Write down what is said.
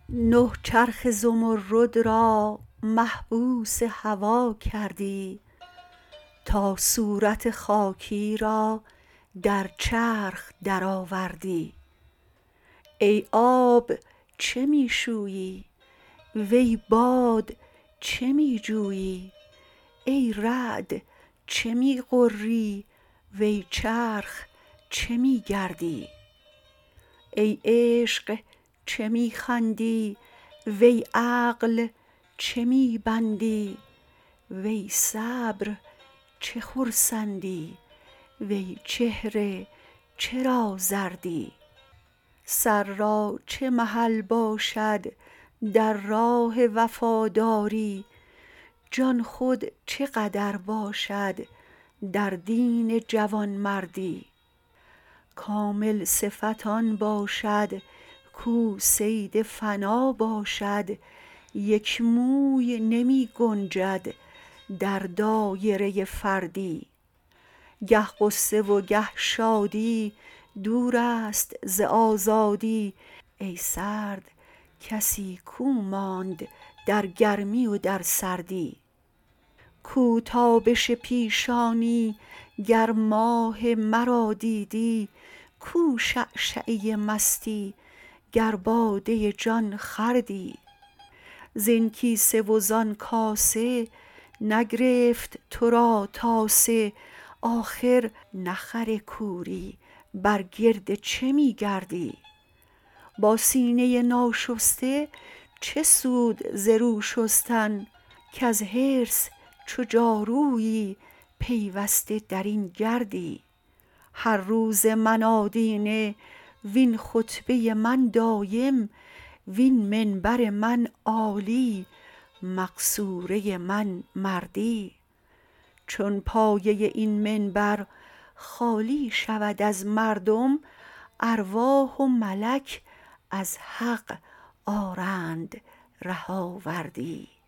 نه چرخ زمرد را محبوس هوا کردی تا صورت خاکی را در چرخ درآوردی. ای آب چه می شویی وی باد چه می جویی؟ ای رعد چه می غری وی چرخ چه می گردی؟ ای عشق چه می خندی وی عقل چه می بندی؟ وی صبر چه خرسندی وی چهره چرا زردی؟ سر را چه محل باشد در راه وفاداری؟ جان خود چه قدر باشد در دین جوانمردی؟ کامل صفت آن باشد کو صید فنا باشد، یک موی نمی گنجد در دایره فردی. گه غصه و گه شادی دورست ز آزادی، ای سرد کسی کو ماند در گرمی و در سردی؟ کو تابش پیشانی گر ماه مرا دیدی؟ کو شعشعه مستی گر باده جان خوردی؟ زین کیسه و زان کاسه نگرفت تو را تاسه، آخر نه خر کوری بر گرد چه می گردی؟ با سینه ناشسته چه سود ز رو شستن، کز حرص چو جارویی پیوسته در این گردی؟ هر روز من آدینه وین خطبه من دایم، وین منبر من عالی مقصوره من مردی. چون پایه این منبر خالی شود از مردم، ارواح و ملک از حق آرند ره آوردی.